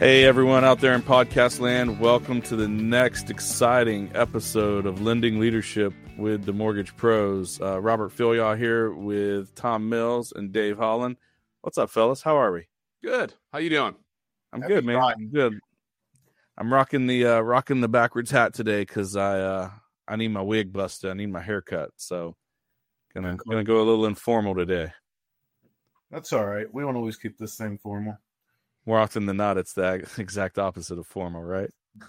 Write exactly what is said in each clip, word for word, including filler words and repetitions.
Hey, everyone out there in podcast land. Welcome to the next exciting episode of Lending Leadership with the Mortgage Pros. Uh, Robert Filyaw here with Tom Mills and Dave Holland. What's up, fellas? How are we? Good. How you doing? I'm Happy good, man. Friday. I'm good. I'm rocking the uh, rocking the backwards hat today because I uh, I need my wig busted. I need my haircut, so gonna Cool. gonna go a little informal today. That's all right. We don't always keep this thing formal. More often than not, it's the exact opposite of formal, right?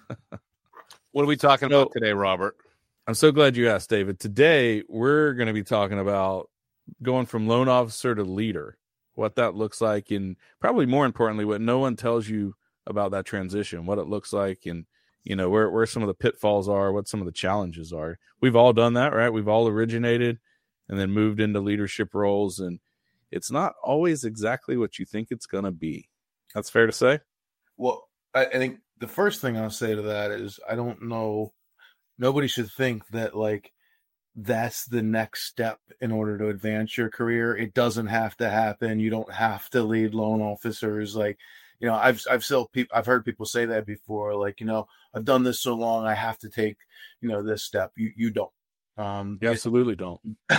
What are we talking So- about today, Robert? I'm so glad you asked, David. Today, we're going to be talking about going from loan officer to leader, what that looks like, and probably more importantly, what no one tells you about that transition, what it looks like, and you know where where some of the pitfalls are, what some of the challenges are. We've all done that, right? We've all originated and then moved into leadership roles, and it's not always exactly what you think it's going to be. That's fair to say? Well, I, I think the first thing I'll say to that is I don't know. Nobody should think that like that's the next step in order to advance your career. It doesn't have to happen. You don't have to lead loan officers. Like, you know, I've I've still people I've heard people say that before. Like, you know, I've done this so long, I have to take, you know, this step. You you don't. Um, You absolutely don't.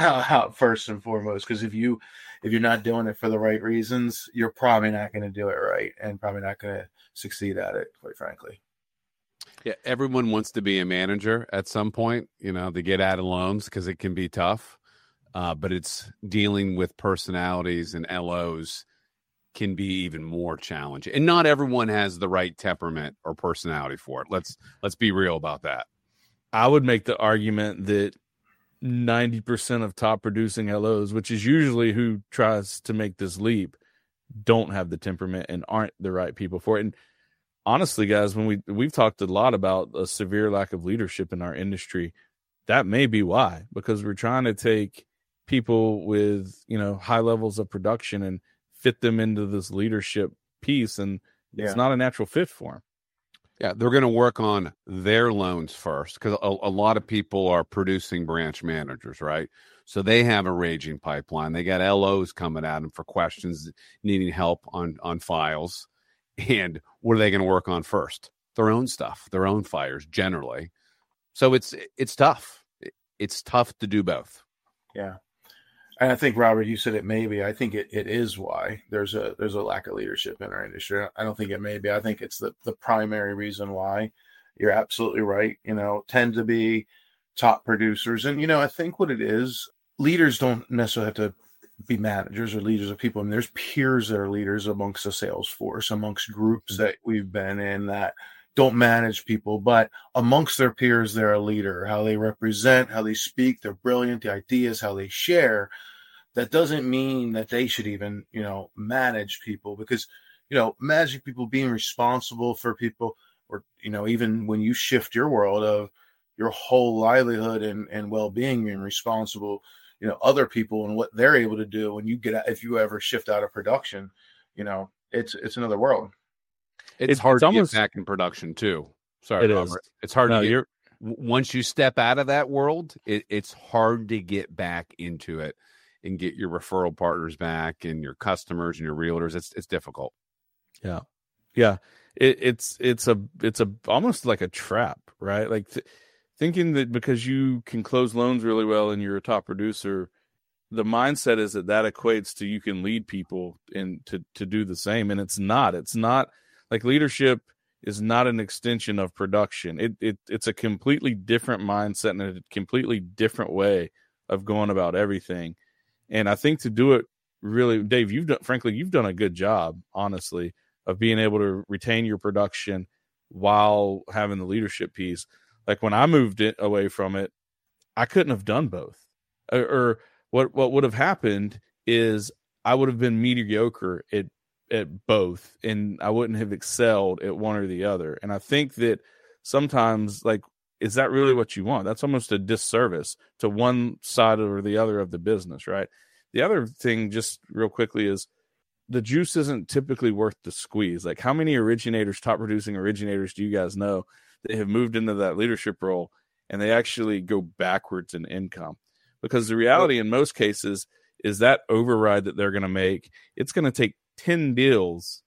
first and foremost, because if you if you're not doing it for the right reasons, you're probably not going to do it right, and probably not going to succeed at it, quite frankly. Yeah, everyone wants to be a manager at some point, you know, to get out of loans because it can be tough. Uh, but it's dealing with personalities and L Os can be even more challenging. And not everyone has the right temperament or personality for it. Let's let's be real about that. I would make the argument that ninety percent of top producing L Os, which is usually who tries to make this leap, don't have the temperament and aren't the right people for it. And honestly, guys, when we, we've talked a lot about a severe lack of leadership in our industry, that may be why, because we're trying to take people with, you know, high levels of production and fit them into this leadership piece. And Yeah. it's not a natural fit for them. Yeah, they're going to work on their loans first because a, a lot of people are producing branch managers, right? So they have a raging pipeline. They got L Os coming at them for questions, needing help on, on files. And what are they going to work on first? Their own stuff, their own fires generally. So it's it's tough. It's tough to do both. Yeah. And I think, Robert, you said it maybe. I think it, it is why there's a there's a lack of leadership in our industry. I don't think it may be. I think it's the, the primary reason why. You're absolutely right. You know, tend to be top producers. And, you know, I think what it is, leaders don't necessarily have to be managers or leaders of people. I mean, there's peers that are leaders amongst the sales force, amongst groups that we've been in that don't manage people, but amongst their peers, they're a leader. How they represent, how they speak, they're brilliant, the ideas, how they share. That doesn't mean that they should even, you know, manage people because, you know, managing people, being responsible for people, or, you know, even when you shift your world of your whole livelihood and, and well-being, being responsible, you know, other people and what they're able to do when you get out, if you ever shift out of production, you know, it's, it's another world. It's, It's- hard it's to almost- get back in production too. Sorry, It is. Robert. It's hard No, to get, you're w- once you step out of that world, it, it's hard to get back into it and get your referral partners back and your customers and your realtors. It's it's difficult. Yeah. Yeah. It, it's, it's a, it's a, almost like a trap, right? Like th- thinking that because you can close loans really well and you're a top producer, the mindset is that that equates to you can lead people and to, to do the same. And it's not, it's not like leadership is not an extension of production. It, it it's a completely different mindset and a completely different way of going about everything. And I think to do it really, Dave, you've done, frankly, you've done a good job, honestly, of being able to retain your production while having the leadership piece. Like when I moved it away from it, I couldn't have done both. Or, or what what would have happened is I would have been mediocre at at both, and I wouldn't have excelled at one or the other. And I think that sometimes, like, is that really what you want? That's almost a disservice to one side or the other of the business, right? The other thing, just real quickly, is the juice isn't typically worth the squeeze. Like, how many originators, top producing originators, do you guys know that have moved into that leadership role and they actually go backwards in income? Because the reality in most cases is that override that they're going to make, it's going to take ten deals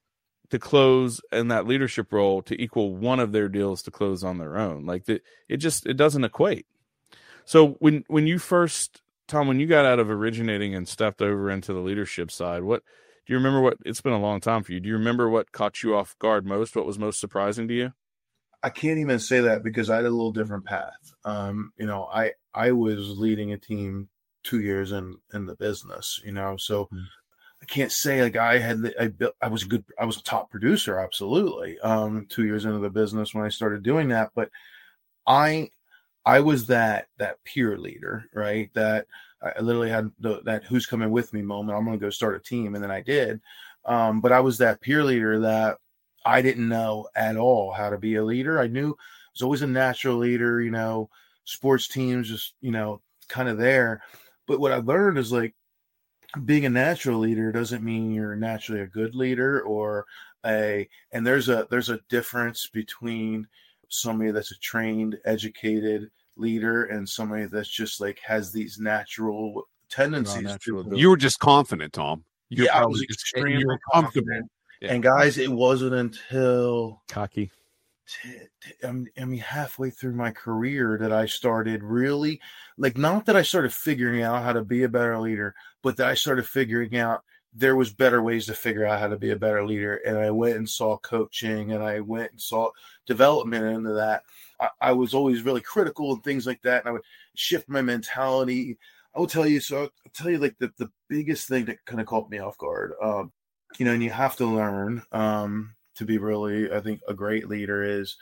to close in that leadership role to equal one of their deals to close on their own. Like the, it just, it doesn't equate. So when, when you first, Tom, when you got out of originating and stepped over into the leadership side, what do you remember? What it's been a long time for you. Do you remember what caught you off guard most? What was most surprising to you? I can't even say that because I had a little different path. Um, you know, I, I was leading a team two years in, in the business, you know, so mm-hmm. I can't say like I had, the, I built, I was a good, I was a top producer. Absolutely. Um, two years into the business when I started doing that, but I, I was that, that peer leader, right? That I literally had the, that who's coming with me moment. I'm going to go start a team. And then I did. Um, but I was that peer leader that I didn't know at all how to be a leader. I knew I was always a natural leader, you know, sports teams, just, you know, kind of there. But what I learned is like, being a natural leader doesn't mean you're naturally a good leader or a, and there's a, there's a difference between somebody that's a trained, educated leader and somebody that's just like has these natural tendencies. Natural you were just confident, Tom. You're yeah, I was extremely you confident. comfortable. Yeah. And guys, it wasn't until cocky. T- t- I mean, halfway through my career that I started really, like, not that I started figuring out how to be a better leader, but that I started figuring out there was better ways to figure out how to be a better leader. And I went and saw coaching and I went and saw development into that. I, I was always really critical and things like that. And I would shift my mentality. I will tell you, so I'll tell you like the, the biggest thing that kind of caught me off guard, um, you know, and you have to learn, um, to be really, I think, a great leader is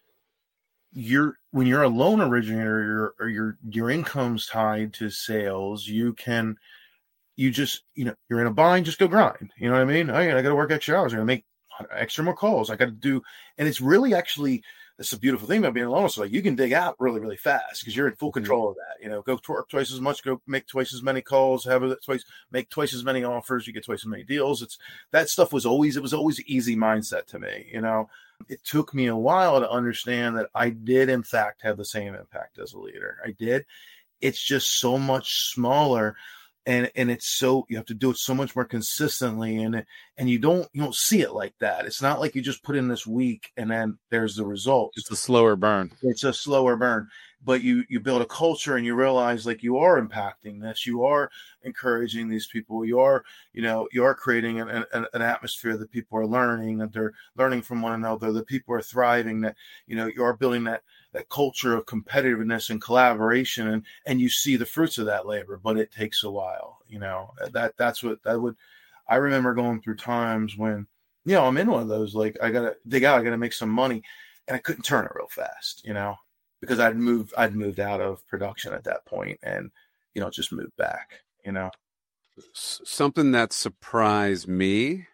you're when you're a loan originator, your or your your income's tied to sales. You can, you just, you know, you're in a bind, just go grind. You know what I mean? I, I got to work extra hours. I got to make extra more calls. I got to do, and it's really actually that's a beautiful thing about being a loan officer. Like you can dig out really, really fast because you're in full control of that. You know, go work twice as much, go make twice as many calls, have it twice, make twice as many offers, you get twice as many deals. It's that stuff was always it was always an easy mindset to me. You know, it took me a while to understand that I did in fact have the same impact as a leader. I did. It's just so much smaller. And and it's so you have to do it so much more consistently, and and you don't you don't see it like that. It's not like you just put in this week and then there's the results. It's a slower burn. It's a slower burn, but you you build a culture and you realize like you are impacting this, you are encouraging these people, you are you know you are creating an an, an atmosphere that people are learning, that they're learning from one another, that people are thriving, that you know you are building that. that culture of competitiveness and collaboration, and, and you see the fruits of that labor, but it takes a while, you know, that that's what that would, I remember going through times when, you know, I'm in one of those, like I gotta dig out, I gotta make some money and I couldn't turn it real fast, you know, because I'd moved, I'd moved out of production at that point and, you know, just moved back, you know. Something that surprised me,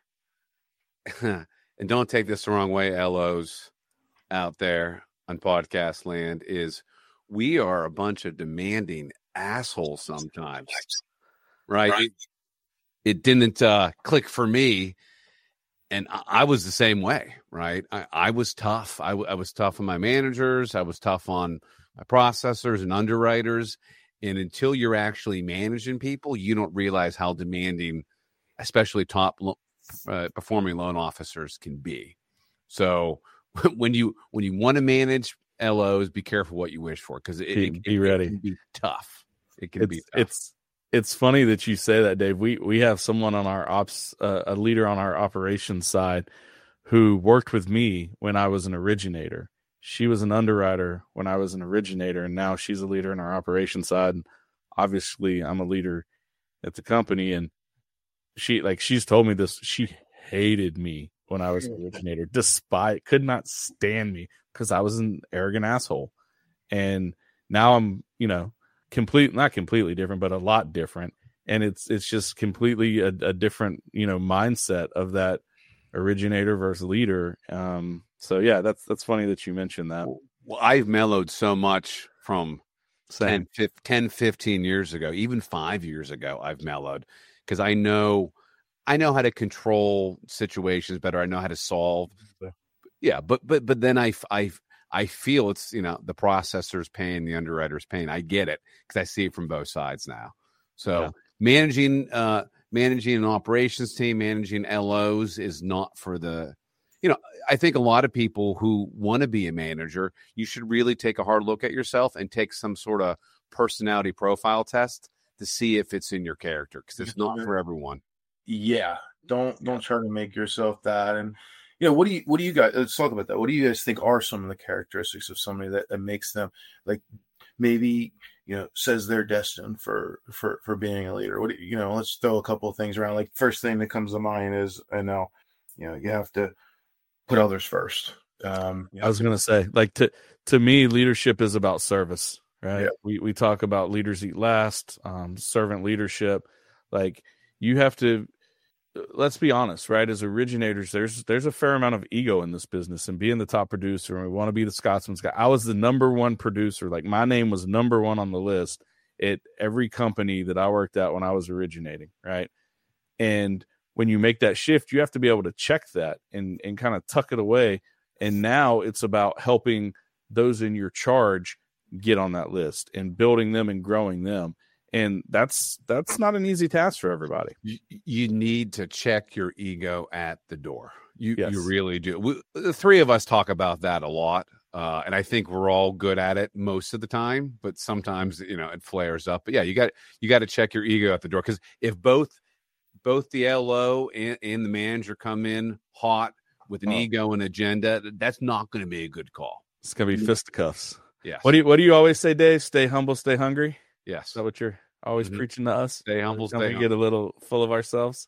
and don't take this the wrong way, L Os out there on podcast land, is we are a bunch of demanding assholes sometimes, right? right. It, it didn't uh, click for me, and I, I was the same way, right? I, I was tough. I, I was tough on my managers. I was tough on my processors and underwriters, and until you're actually managing people, you don't realize how demanding, especially top lo- uh, performing loan officers can be. So when you when you want to manage L Os, be careful what you wish for, because it, be, it, be it, ready. It can be tough. It can it's, be tough. It's it's funny that you say that, Dave. We we have someone on our ops, uh, a leader on our operations side, who worked with me when I was an originator. She was an underwriter when I was an originator, and now she's a leader in our operations side. And obviously, I'm a leader at the company, and she like she's told me this. She hated me when I was an originator, despite could not stand me because I was an arrogant asshole. And now I'm, you know, complete, not completely different, but a lot different. And it's, it's just completely a, a different, you know, mindset of that originator versus leader. Um, so yeah, that's, that's funny that you mentioned that. Well, I've mellowed so much from Same. ten, fifteen years ago, even five years ago, I've mellowed because I know, I know how to control situations better. I know how to solve. Yeah. But, but, but then I, I, I feel it's, you know, the processor's pain, the underwriter's pain. I get it because I see it from both sides now. So yeah. managing, uh, managing an operations team, managing L Os is not for the, you know, I think a lot of people who want to be a manager, you should really take a hard look at yourself and take some sort of personality profile test to see if it's in your character, because it's not for everyone. Yeah. Don't, don't try to make yourself that. And, you know, what do you, what do you guys, let's talk about that. What do you guys think are some of the characteristics of somebody that, that makes them, like, maybe, you know, says they're destined for, for, for being a leader? What do you, you know, let's throw a couple of things around. Like, first thing that comes to mind is, I know, you know, you have to put others first. Um, I was going to say, like, to, to me, leadership is about service, right? Yeah. We, we talk about leaders eat last, um, servant leadership. Like, you have to, let's be honest, right? As originators, there's there's a fair amount of ego in this business, and being the top producer, and we want to be the Scotsman's guy. I was the number one producer. Like, my name was number one on the list at every company that I worked at when I was originating, right? And when you make that shift, you have to be able to check that and and kind of tuck it away. And now it's about helping those in your charge get on that list and building them and growing them. And that's that's not an easy task for everybody. You, you need to check your ego at the door. You Yes. you really do. We, the three of us talk about that a lot, uh, and I think we're all good at it most of the time. But sometimes, you know, it flares up. But yeah, you got you got to check your ego at the door, because if both both the L O and, and the manager come in hot with an Oh. ego and agenda, that's not going to be a good call. It's gonna be fisticuffs. Yes. What do you What do you always say, Dave? Stay humble, stay hungry. Yes. Is that what you're always Mhm. preaching to us? Stay humble, Don't stay we humble. get a little full of ourselves?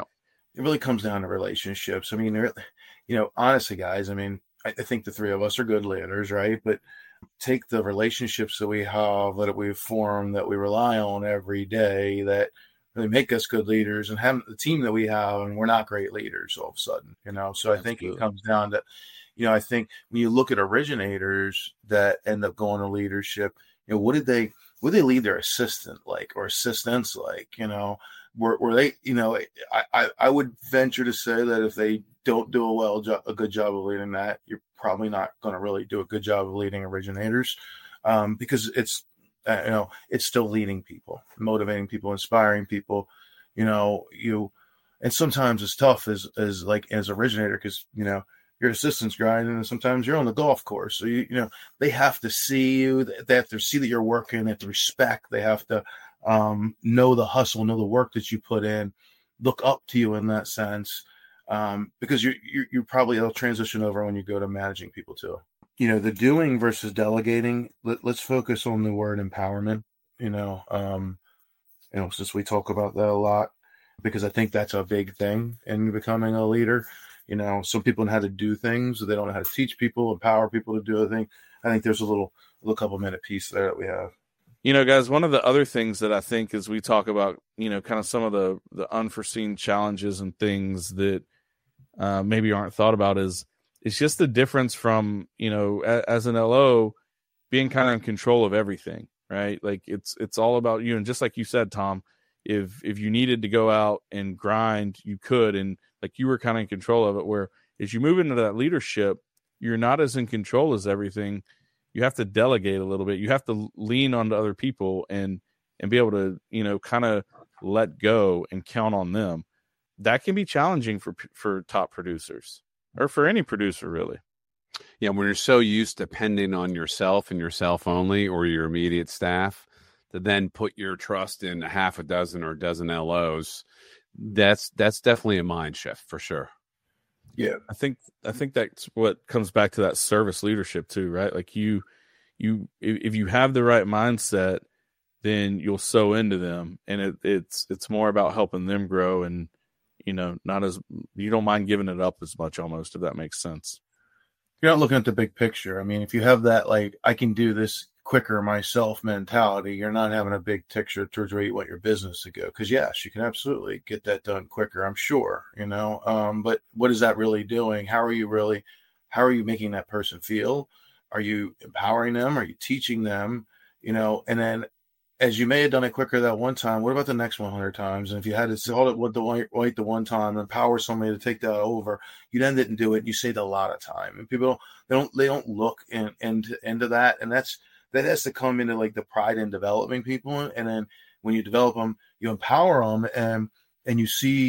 It really comes down to relationships. I mean, there- you know, honestly, guys, I mean, I, I think the three of us are good leaders, right? But take the relationships that we have, that we've formed, that we rely on every day, that really make us good leaders, and have the team that we have, and we're not great leaders all of a sudden, you know? So I think it Absolutely. comes down to, you know, I think when you look at originators that end up going to leadership, you know, what did they, what did they lead their assistant like, or assistants like, you know? Were, were they, you know, I, I, I would venture to say that if they don't do a well job, a good job of leading that, you're probably not going to really do a good job of leading originators, um, because it's, uh, you know, it's still leading people, motivating people, inspiring people, you know, you, and sometimes it's tough as, as like as originator, because, you know, your assistant's grinding, and sometimes you're on the golf course. So, you, you know, they have to see you, they have to see that you're working, they have to respect, they have to, um, know the hustle, know the work that you put in, look up to you in that sense, um, because you you you probably will transition over when you go to managing people too. You know, the doing versus delegating. Let, let's focus on the word empowerment. You know, um, you know, since we talk about that a lot, because I think that's a big thing in becoming a leader. You know, some people know how to do things, they don't know how to teach people, empower people to do a thing. I think there's a little, little couple minute piece there that we have. You know, guys, one of the other things that I think is we talk about, you know, kind of some of the, the unforeseen challenges and things that uh, maybe aren't thought about is it's just the difference from, you know, a, as an L O being kind of in control of everything, right? Like it's it's all about you. And just like you said, Tom, if if you needed to go out and grind, you could. And like you were kind of in control of it, where as you move into that leadership, you're not as in control as everything. You have to delegate a little bit. You have to lean on to other people and and be able to, you know, kind of let go and count on them. That can be challenging for for top producers, or for any producer, really. Yeah, when you're so used to depending on yourself and yourself only, or your immediate staff, to then put your trust in a half a dozen or a dozen L Os, that's that's definitely a mind shift for sure. Yeah, I think I think that's what comes back to that service leadership too, right? Like you, you if you have the right mindset, then you'll sow into them, and it, it's it's more about helping them grow, and you know, not as you don't mind giving it up as much, almost, if that makes sense. you're not looking at the big picture. I mean, if you have that, like, I can do this quicker myself mentality, you're not having a big picture towards where you want your business to go. Because yes, you can absolutely get that done quicker, I'm sure, you know. Um, but what is that really doing? How are you really, how are you making that person feel? Are you empowering them? Are you teaching them? You know, and then as you may have done it quicker that one time, what about the next one hundred times? And if you had to hold it with the white, white the one time, empower somebody to take that over, you then didn't do it. And you saved a lot of time. And people don't, they don't, they don't look in, into, into that. And that's, that has to come into like the pride in developing people. And then when you develop them, you empower them, and, and you see,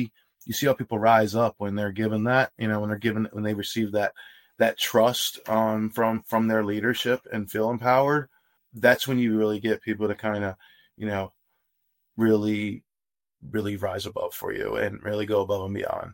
you see how people rise up when they're given that, you know, when they're given, when they receive that, that trust um, from, from their leadership and feel empowered. That's when you really get people to kind of, you know, really, really rise above for you and really go above and beyond.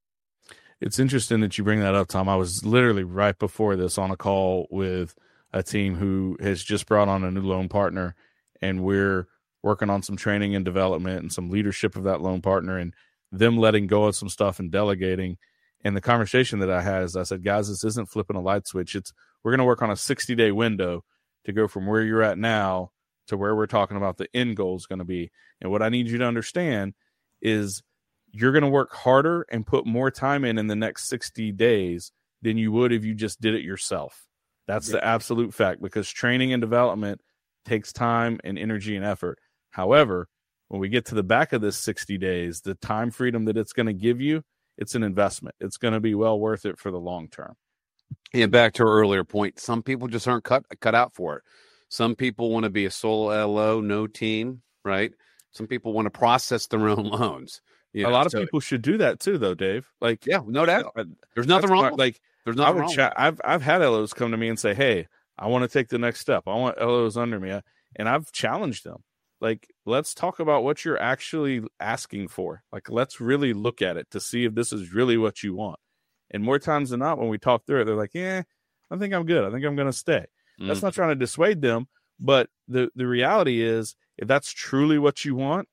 It's interesting that you bring that up, Tom. I was literally right before this on a call with a team who has just brought on a new loan partner, and we're working on some training and development and some leadership of that loan partner and them letting go of some stuff and delegating. And the conversation that I had is I said, guys, this isn't flipping a light switch. It's we're going to work on a sixty day window to go from where you're at now to where we're talking about the end goal is going to be. And what I need you to understand is you're going to work harder and put more time in in the next sixty days than you would if you just did it yourself. That's yeah. the absolute fact, because training and development takes time and energy and effort. However, when we get to the back of this sixty days, the time freedom that it's going to give you, it's an investment. It's going to be well worth it for the long term. Yeah, back to our earlier point, some people just aren't cut cut out for it. Some people want to be a solo L O, no team, right? Some people want to process their own loans. Yeah, a lot of so, people should do that too, though, Dave. Like, yeah, no doubt. There's nothing wrong. Smart. Like, there's nothing I would wrong. Chat, I've I've had L Os come to me and say, "Hey, I want to take the next step. I want L Os under me," and I've challenged them. Like, let's talk about what you're actually asking for. Like, let's really look at it to see if this is really what you want. And more times than not, when we talk through it, they're like, "Yeah, I think I'm good. I think I'm going to stay." Mm. That's not trying to dissuade them, but the the reality is, if that's truly what you want,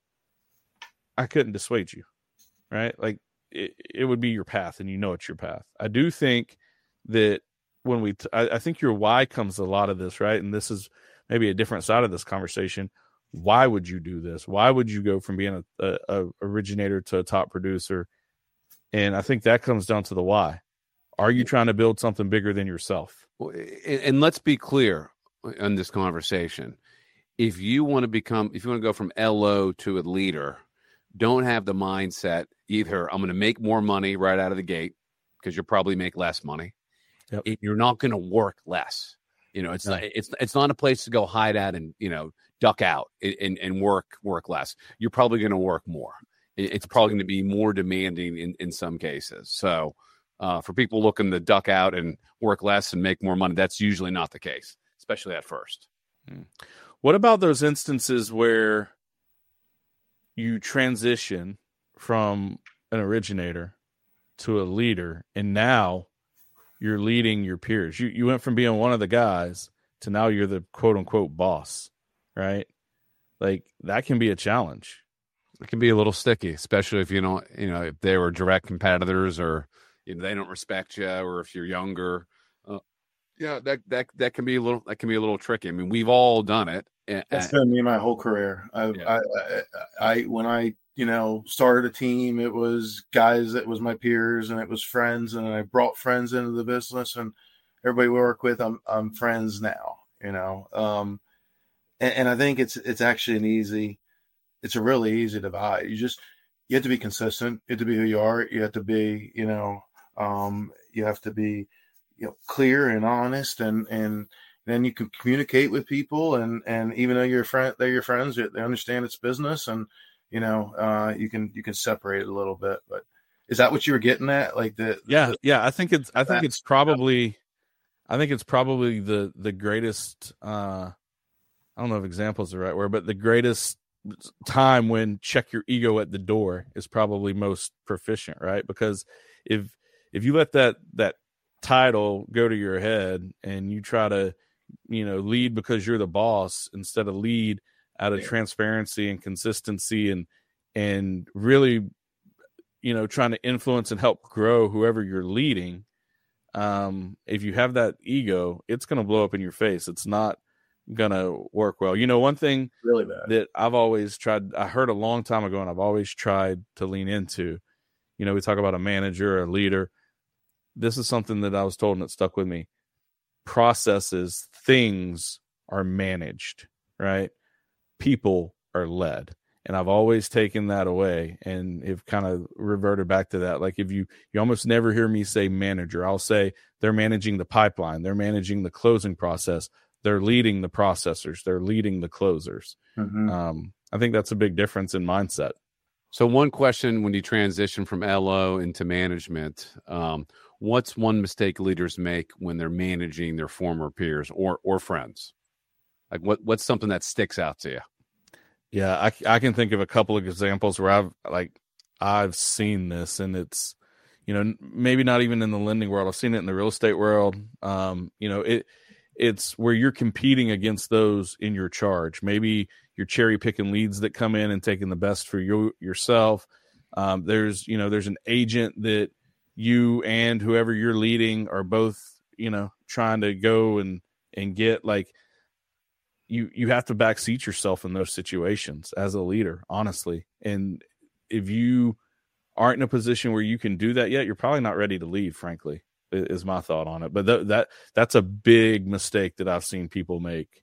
I couldn't dissuade you, right? Like, it, it would be your path, and you know it's your path. I do think that when we, t- I, I think your why comes a lot of this, right? And this is maybe a different side of this conversation. Why would you do this? Why would you go from being a, a, a originator to a top producer? And I think that comes down to the why. Are you trying to build something bigger than yourself? And let's be clear on this conversation. If you want to become, if you want to go from L O to a leader, don't have the mindset either I'm going to make more money right out of the gate, because you'll probably make less money. Yep. You're not going to work less. You know, it's no. not, it's it's not a place to go hide at and, you know, duck out and, and work work less. You're probably going to work more. It's probably going to be more demanding in, in some cases. So uh, for people looking to duck out and work less and make more money, that's usually not the case, especially at first. Hmm. What about those instances where you transition from an originator to a leader, and now you're leading your peers? You you went from being one of the guys to now you're the quote unquote boss, right? Like, that can be a challenge. It can be a little sticky, especially if you don't, you know, if they were direct competitors, or you know, they don't respect you, or if you're younger. Uh, yeah, that that that can be a little that can be a little tricky. I mean, we've all done it. That's been me my whole career. I, yeah. I, I, I, when I, you know, started a team, it was guys that was my peers, and it was friends, and I brought friends into the business, and everybody we work with, I'm, I'm friends now, you know. Um, and, and I think it's, it's actually an easy, it's a really easy divide. You just, you have to be consistent. You have to be who you are. You have to be, you know, um, you have to be, you know, clear and honest, and, and, then you can communicate with people, and, and even though you're friend, they're your friends, they understand it's business, and you know, uh, you can you can separate it a little bit. But is that what you were getting at? Like the yeah, the, yeah. I think it's I think it's probably I think it's probably the the greatest. Uh, I don't know if example is the right word, but the greatest time when check your ego at the door is probably most proficient, right? Because if if you let that that title go to your head and you try to, you know, lead because you're the boss instead of lead out of yeah. transparency and consistency, and and really, you know, trying to influence and help grow whoever you're leading. Um, if you have that ego, it's going to blow up in your face. It's not going to work well. You know, one thing really bad that I've always tried, I heard a long time ago, and I've always tried to lean into, you know, we talk about a manager, a leader. This is something that I was told and it stuck with me. Processes, things are managed, right? People are led. And I've always taken that away and have kind of reverted back to that. Like, if you, you almost never hear me say manager. I'll say they're managing the pipeline. They're managing the closing process. They're leading the processors. They're leading the closers. Mm-hmm. Um, I think that's a big difference in mindset. So one question when you transition from L O into management, um, what's one mistake leaders make when they're managing their former peers or or friends? Like what what's something that sticks out to you? Yeah, I, I can think of a couple of examples where I've like I've seen this, and it's, you know, maybe not even in the lending world. I've seen it in the real estate world. Um, you know, it it's where you're competing against those in your charge. Maybe you're cherry picking leads that come in and taking the best for you yourself. Um, there's, you know, there's an agent that you and whoever you're leading are both, you know, trying to go and, and get. Like you, you have to backseat yourself in those situations as a leader, honestly. And if you aren't in a position where you can do that yet, you're probably not ready to leave, frankly, is my thought on it. But th- that that's a big mistake that I've seen people make.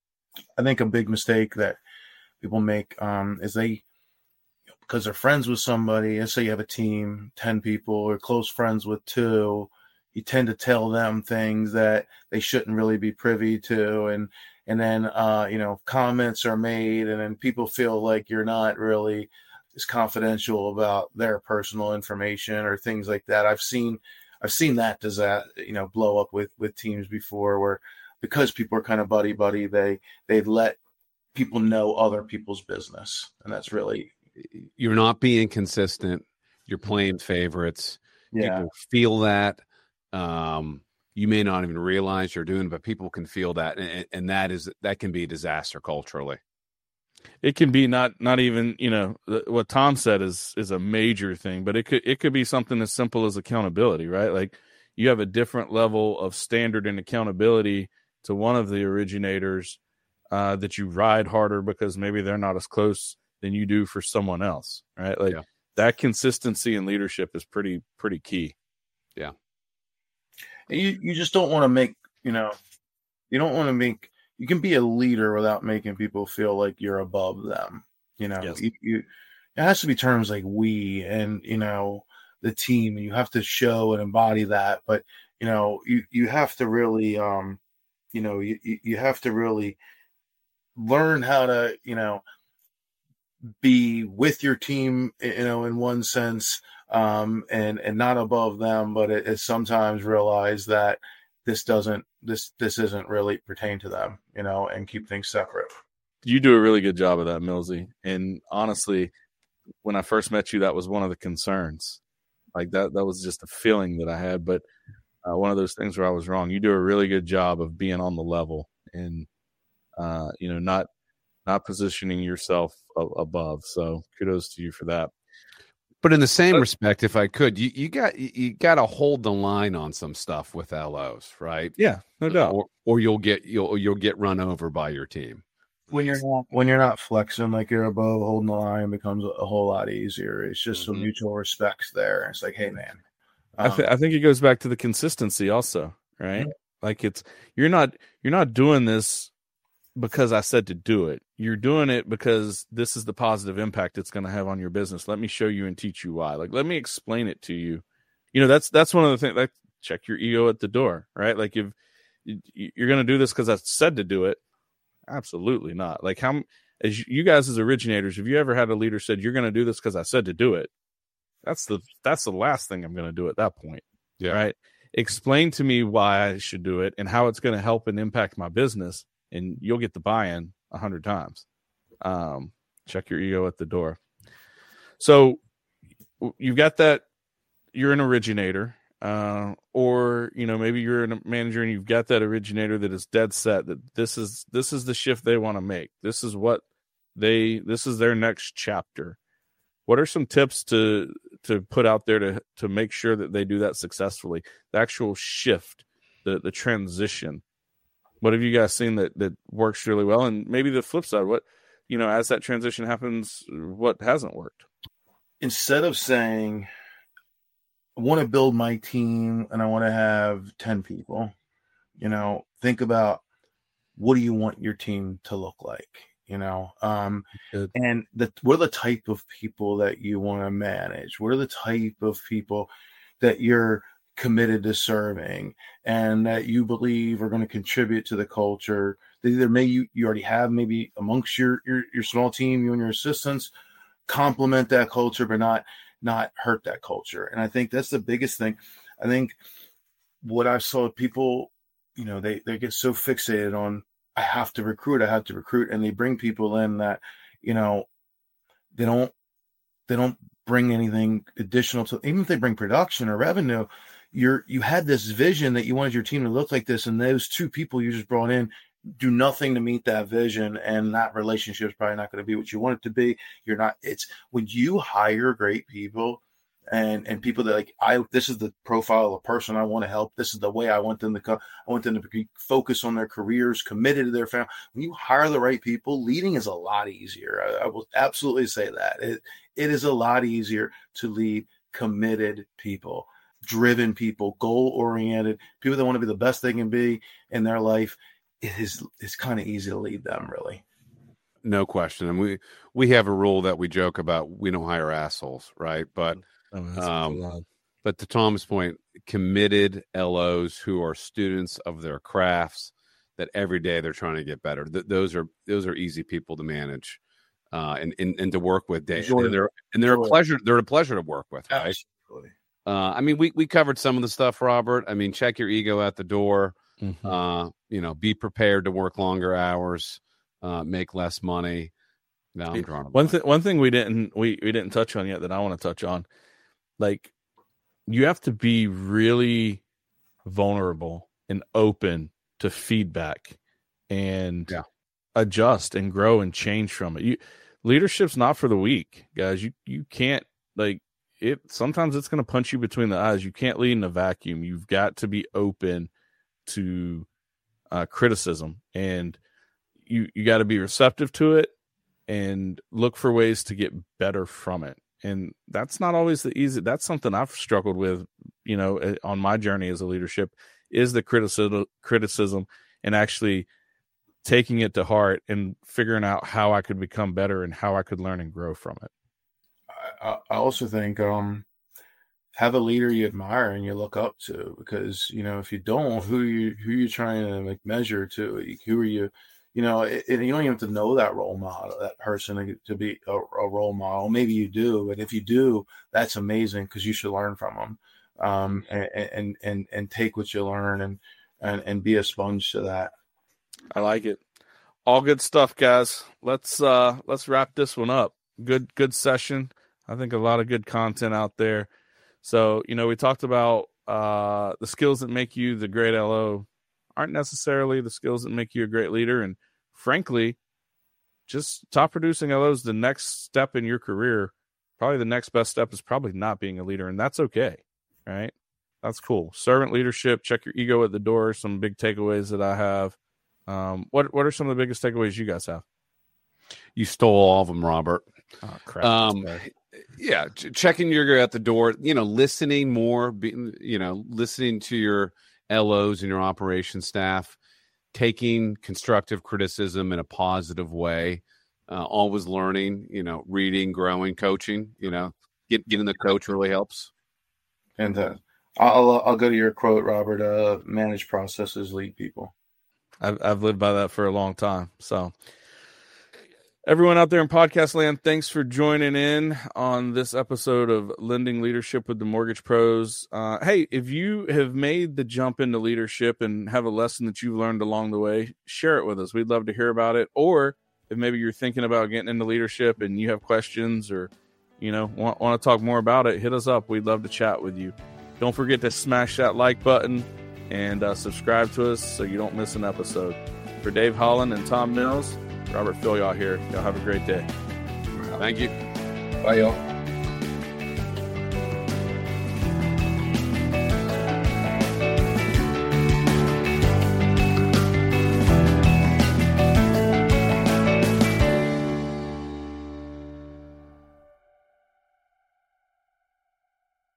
I think a big mistake that people make um, is they, because they're friends with somebody, let's say you have a team, ten people, or close friends with two, you tend to tell them things that they shouldn't really be privy to. And, and then, uh, you know, comments are made, and then people feel like you're not really as confidential about their personal information or things like that. I've seen, I've seen that, does that, you know, blow up with, with teams before, where because people are kind of buddy buddy, they they let people know other people's business, and that's really, you're not being consistent. You're playing favorites. yeah. People feel that. Um, you may not even realize you're doing, but people can feel that, and, and that is that can be a disaster culturally. It can be not not even, you know, what Tom said is is a major thing, but it could it could be something as simple as accountability, right? Like you have a different level of standard and accountability to one of the originators uh, that you ride harder because maybe they're not as close than you do for someone else, right? Like yeah. that consistency in leadership is pretty pretty key. Yeah, And you you just don't want to make, you know, you don't want to make. You can be a leader without making people feel like you're above them. You know, Yes. you, you it has to be terms like we and, you know, the team, and you have to show and embody that. But, you know, you, you have to really, um, you know, you, you have to really learn how to, you know, be with your team, you know, in one sense, um, and, and not above them, but it, it sometimes realize that this doesn't, this, this isn't really pertain to them, you know, and keep things separate. You do a really good job of that, Millsy. And honestly, when I first met you, that was one of the concerns. Like that, that was just a feeling that I had, but uh, one of those things where I was wrong. You do a really good job of being on the level and, uh, you know, not, not positioning yourself a- above. So kudos to you for that. but in the same But- respect, if I could, you, you got you, you got to hold the line on some stuff with L Os, right? Yeah, no doubt. Or, or you'll get you'll you'll get run over by your team. When you're not, when you're not flexing like you're above, holding the line becomes a, a whole lot easier. It's just Mhm. some mutual respects there. It's like, hey, man. I, th- I think it goes back to the consistency also, right? Yeah. Like it's, you're not, you're not doing this because I said to do it. You're doing it because this is the positive impact it's going to have on your business. Let me show you and teach you why. Like, let me explain it to you. You know, that's, that's one of the things, like check your ego at the door, right? Like if you're going to do this because I said to do it, absolutely not. Like how, as you guys as originators, have you ever had a leader said, you're going to do this because I said to do it? That's the, that's the last thing I'm going to do at that point. Yeah. Right. Explain to me why I should do it and how it's going to help and impact my business. And you'll get the buy-in a hundred times. Um, check your ego at the door. So you've got that, you're an originator, uh, or, you know, maybe you're a manager and you've got that originator that is dead set that this is, this is the shift they want to make. This is what they, this is their next chapter. What are some tips to, to put out there to, to make sure that they do that successfully? The actual shift, the, the transition. What have you guys seen that, that works really well? And maybe the flip side, what, you know, as that transition happens, what hasn't worked? Instead of saying, I want to build my team and I want to have ten people, you know, think about what do you want your team to look like, you know, um, Good. and the, what are the type of people that you want to manage? What are the type of people that you're committed to serving and that you believe are going to contribute to the culture that either may you, you already have maybe amongst your, your, your small team, you and your assistants, complement that culture, but not not hurt that culture. And I think that's the biggest thing. I think what I saw people, you know, they, they get so fixated on, I have to recruit, I have to recruit. And they bring people in that, you know, they don't, they don't bring anything additional to, even if they bring production or revenue, you're, you had this vision that you wanted your team to look like this. And those two people you just brought in do nothing to meet that vision. And that relationship is probably not going to be what you want it to be. You're not, it's when you hire great people, And and people that like, I this is the profile of a person I want to help. This is the way I want them to come. I want them to be focus on their careers, committed to their family. When you hire the right people, leading is a lot easier. I, I will absolutely say that. It, it is a lot easier to lead committed people, driven people, goal-oriented, people that want to be the best they can be in their life. It is it's kind of easy to lead them, really. No question. And we, we have a rule that we joke about. We don't hire assholes, right? But Oh, Um, but to Tom's point, committed L Os who are students of their crafts, that every day they're trying to get better. Th- those are those are easy people to manage uh, and, and and to work with. Day and they're and they're a pleasure. They're a pleasure to work with, right? Absolutely. Uh, I mean, we we covered some of the stuff, Robert. I mean, check your ego at the door. Mm-hmm. Uh, you know, be prepared to work longer hours, uh, make less money. No, I'm drawing one thing. One thing we didn't we we didn't touch on yet that I want to touch on. Like, you have to be really vulnerable and open to feedback and yeah. adjust and grow and change from it. You leadership's not for the weak, guys. You you can't like it. Sometimes it's going to punch you between the eyes. You can't lead in a vacuum. You've got to be open to uh, criticism, and you you got to be receptive to it and look for ways to get better from it. And that's not always the easy. That's something I've struggled with, you know, on my journey as a leadership, is the criticism, criticism, and actually taking it to heart and figuring out how I could become better and how I could learn and grow from it. I, I also think um, have a leader you admire and you look up to, because, you know, if you don't, who you who you trying to like measure to? Who are you? You know, it, it, you don't even have to know that role model, that person to, to be a, a role model. Maybe you do, but if you do, that's amazing, because you should learn from them, um, and, and and and take what you learn and and and be a sponge to that. I like it. All good stuff, guys. Let's uh, let's wrap this one up. Good good session. I think a lot of good content out there. So, you know, we talked about uh, the skills that make you the great L O aren't necessarily the skills that make you a great leader. And frankly, just top producing L Os, the next step in your career, probably the next best step is probably not being a leader. And that's okay. Right. That's cool. Servant leadership, check your ego at the door. Some big takeaways that I have. Um, what, what are some of the biggest takeaways you guys have? You stole all of them, Robert. Oh, crap. Um, yeah. Ch- checking your ego at the door, you know, listening more, be, you know, listening to your L Os and your operations staff, taking constructive criticism in a positive way, uh, always learning, you know, reading, growing, coaching, you know, get, getting the coach really helps. And uh, I'll I'll go to your quote, Robert. Uh, manage processes, lead people. I've I've lived by that for a long time. So, everyone out there in podcast land, thanks for joining in on this episode of Lending Leadership with the Mortgage Pros. Uh, hey, if you have made the jump into leadership and have a lesson that you've learned along the way, share it with us. We'd love to hear about it. Or if maybe you're thinking about getting into leadership and you have questions, or you know want, want to talk more about it, hit us up. We'd love to chat with you. Don't forget to smash that like button and uh, subscribe to us so you don't miss an episode. For Dave Holland and Tom Mills, Robert Phil, y'all here. Y'all have a great day. Thank you. Bye, y'all.